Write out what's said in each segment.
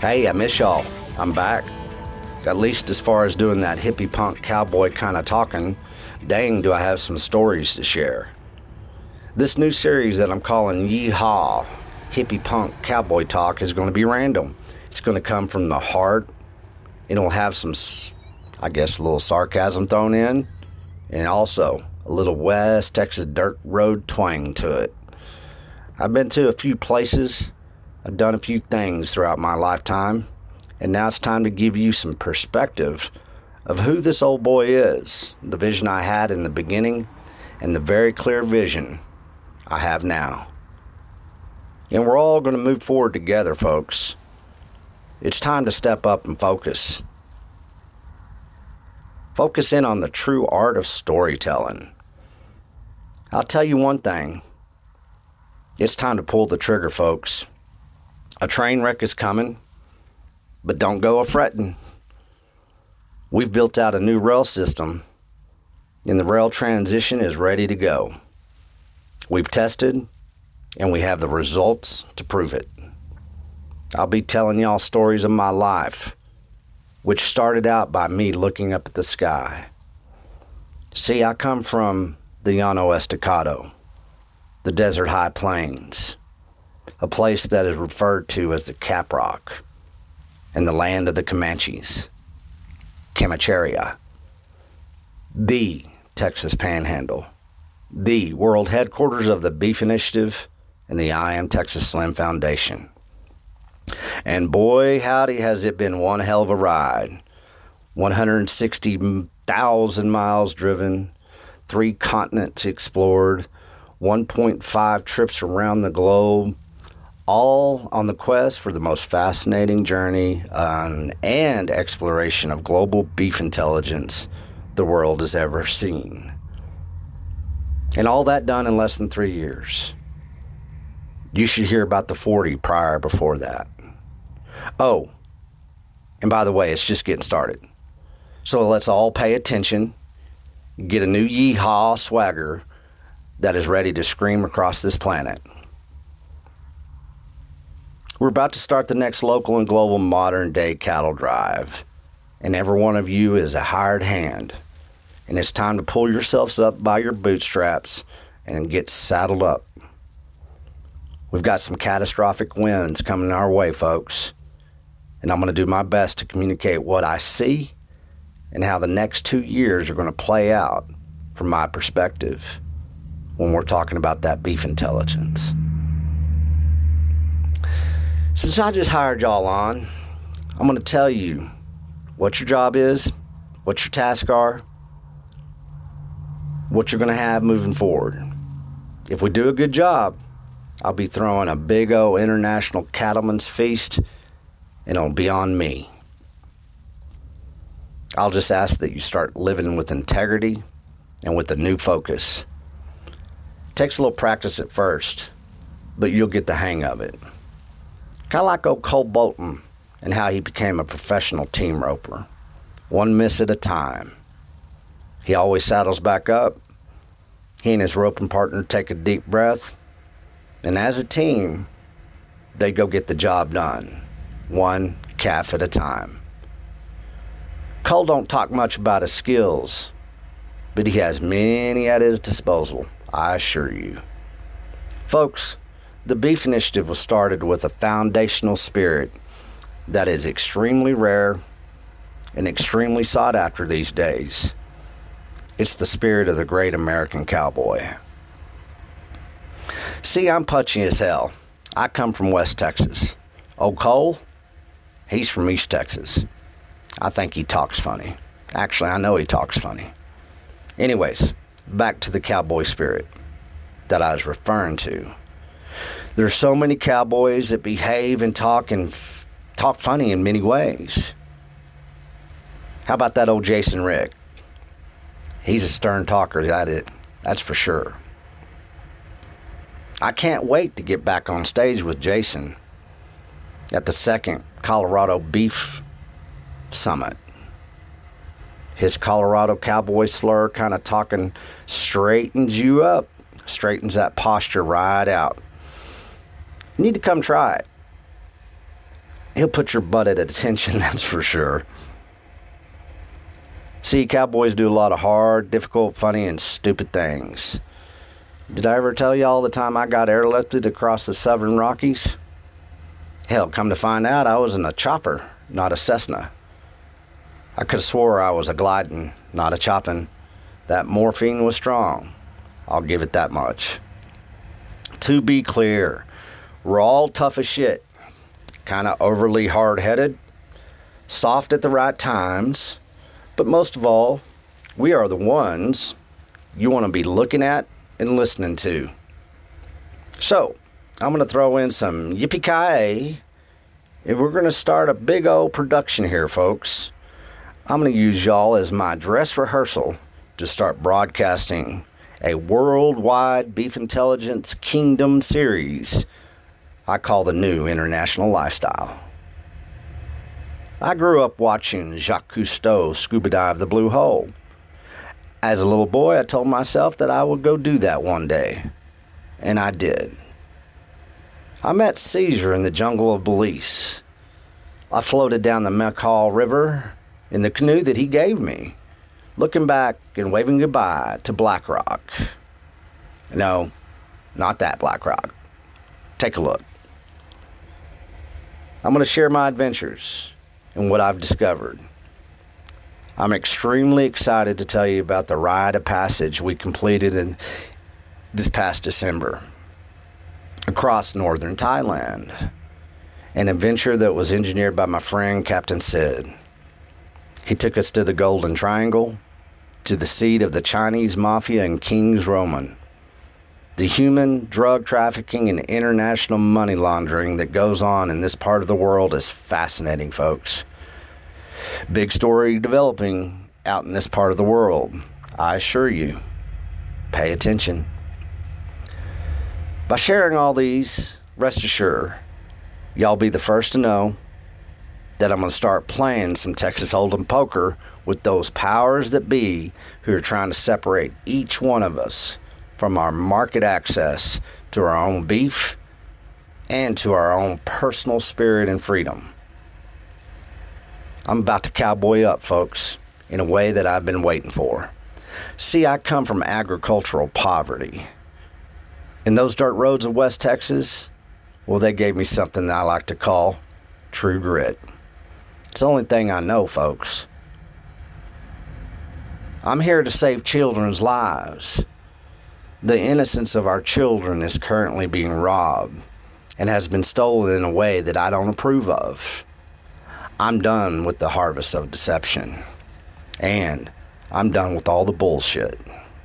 Hey, I miss y'all. I'm back. At least as far as doing that hippie punk cowboy kind of talking, dang do I have some stories to share. This new series that I'm calling Yeehaw, Hippie Punk Cowboy Talk is going to be random. It's going to come from the heart. It'll have some, I guess, a little sarcasm thrown in, and also a little West Texas dirt road twang to it. I've been to a few places. I've done a few things throughout my lifetime, and now it's time to give you some perspective of who this old boy is, the vision I had in the beginning, and the very clear vision I have now. And we're all going to move forward together, folks. It's time to step up and focus. Focus in on the true art of storytelling. I'll tell you one thing. It's time to pull the trigger, folks. A train wreck is coming, but don't go a-fretting. We've built out a new rail system, and the rail transition is ready to go. We've tested, and we have the results to prove it. I'll be telling y'all stories of my life, which started out by me looking up at the sky. See, I come from the Llano Estacado, the desert high plains, a place that is referred to as the Caprock, and the land of the Comanches, Camacheria, the Texas Panhandle, the world headquarters of the Beef Initiative and the I Am Texas Slim Foundation. And boy, howdy, has it been one hell of a ride. 160,000 miles driven, 3 continents explored, 1.5 trips around the globe, all on the quest for the most fascinating journey and exploration of global beef intelligence the world has ever seen. And all that done in less than 3 years. You should hear about the 40 prior before that. Oh, and by the way, it's just getting started. So let's all pay attention, get a new yeehaw swagger that is ready to scream across this planet. We're about to start the next local and global modern day cattle drive, and every one of you is a hired hand, and it's time to pull yourselves up by your bootstraps and get saddled up. We've got some catastrophic winds coming our way, folks, and I'm going to do my best to communicate what I see and how the next 2 years are going to play out from my perspective when we're talking about that beef intelligence. Since I just hired y'all on, I'm going to tell you what your job is, what your tasks are, what you're going to have moving forward. If we do a good job, I'll be throwing a big old international cattleman's feast, and it'll be on me. I'll just ask that you start living with integrity and with a new focus. It takes a little practice at first, but you'll get the hang of it. Kind of like old Cole Bolton and how he became a professional team roper. One miss at a time. He always saddles back up. He and his roping partner take a deep breath. And as a team, they go get the job done. One calf at a time. Cole don't talk much about his skills, but he has many at his disposal, I assure you. Folks, the Beef Initiative was started with a foundational spirit that is extremely rare and extremely sought after these days. It's the spirit of the great American cowboy. See, I'm punchy as hell. I come from West Texas. Old Cole, he's from East Texas. I think he talks funny. Actually, I know he talks funny. Anyways, back to the cowboy spirit that I was referring to. There's so many cowboys that behave and talk funny in many ways. How about that old Jason Rick? He's a stern talker, that's for sure. I can't wait to get back on stage with Jason at the second Colorado Beef Summit. His Colorado cowboy slur kind of talking straightens you up, straightens that posture right out. You need to come try it. He'll put your butt at attention, that's for sure. See, cowboys do a lot of hard, difficult, funny, and stupid things. Did I ever tell you all the time I got airlifted across the Southern Rockies? Hell, come to find out, I was in a chopper, not a Cessna. I could have swore I was a gliding, not a chopping. That morphine was strong. I'll give it that much. To be clear, we're all tough as shit. Kind of overly hard-headed, soft at the right times, but most of all, we are the ones you want to be looking at and listening to. So, I'm going to throw in some yippee-ki-yay, and we're going to start a big old production here, folks. I'm going to use y'all as my dress rehearsal to start broadcasting a worldwide beef intelligence kingdom series I call the New International Lifestyle. I grew up watching Jacques Cousteau scuba dive the blue hole. As a little boy, I told myself that I would go do that one day. And I did. I met Caesar in the jungle of Belize. I floated down the Mekong River in the canoe that he gave me, looking back and waving goodbye to Black Rock. No, not that Black Rock. Take a look. I'm going to share my adventures and what I've discovered. I'm extremely excited to tell you about the rite of passage we completed in this past December across northern Thailand. An adventure that was engineered by my friend Captain Sid. He took us to the Golden Triangle, to the seat of the Chinese Mafia and King's Roman. The human, drug trafficking, and international money laundering that goes on in this part of the world is fascinating, folks. Big story developing out in this part of the world, I assure you. Pay attention. By sharing all these, rest assured, y'all be the first to know that I'm going to start playing some Texas Hold'em poker with those powers that be who are trying to separate each one of us from our market access to our own beef and to our own personal spirit and freedom. I'm about to cowboy up, folks, in a way that I've been waiting for. See, I come from agricultural poverty. And those dirt roads of West Texas, well, they gave me something that I like to call true grit. It's the only thing I know, folks. I'm here to save children's lives. The innocence of our children is currently being robbed and has been stolen in a way that I don't approve of. I'm done with the harvest of deception. And I'm done with all the bullshit.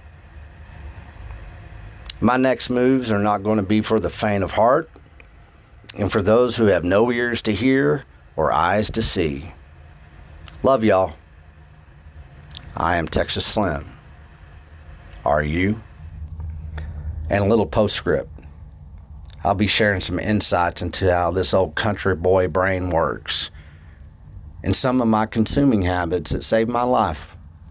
My next moves are not going to be for the faint of heart and for those who have no ears to hear or eyes to see. Love y'all. I am Texas Slim. Are you? And a little postscript. I'll be sharing some insights into how this old country boy brain works and some of my consuming habits that saved my life.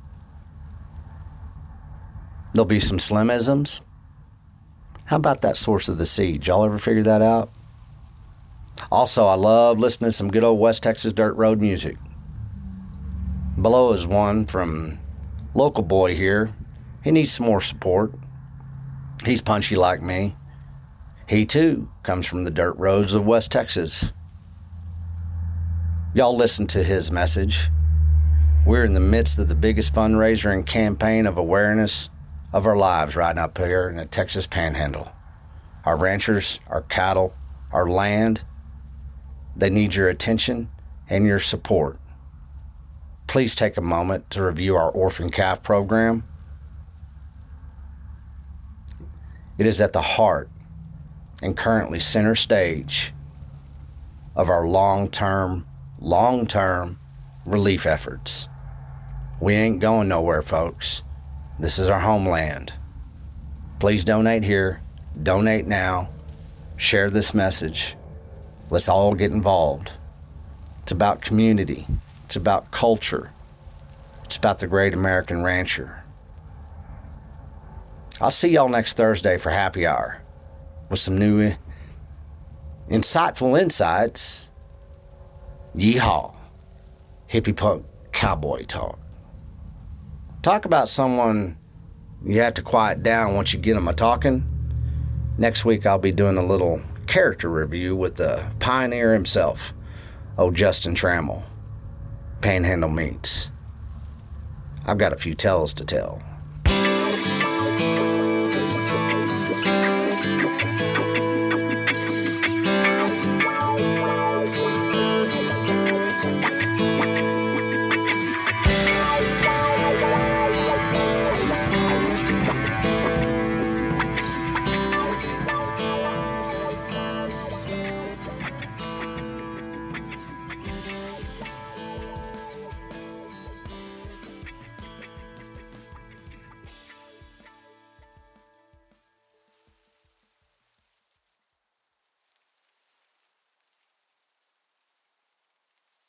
There'll be some Slimisms. How about that source of the seed? Y'all ever figure that out? Also, I love listening to some good old West Texas dirt road music. Below is one from local boy here. He needs some more support. He's punchy like me. He too comes from the dirt roads of West Texas. Y'all listen to his message. We're in the midst of the biggest fundraiser and campaign of awareness of our lives right up here in the Texas Panhandle. Our ranchers, our cattle, our land, they need your attention and your support. Please take a moment to review our orphan calf program. It is at the heart and currently center stage of our long-term relief efforts. We ain't going nowhere, folks. This is our homeland. Please donate here. Donate now. Share this message. Let's all get involved. It's about community. It's about culture. It's about the great American rancher. I'll see y'all next Thursday for happy hour with some new insightful insights Yeehaw. Hippie punk cowboy talk. Talk about someone you have to quiet down once you get them a-talking. Next week I'll be doing a little character review with the pioneer himself, old Justin Trammell. Panhandle Meats. I've got a few tales to tell.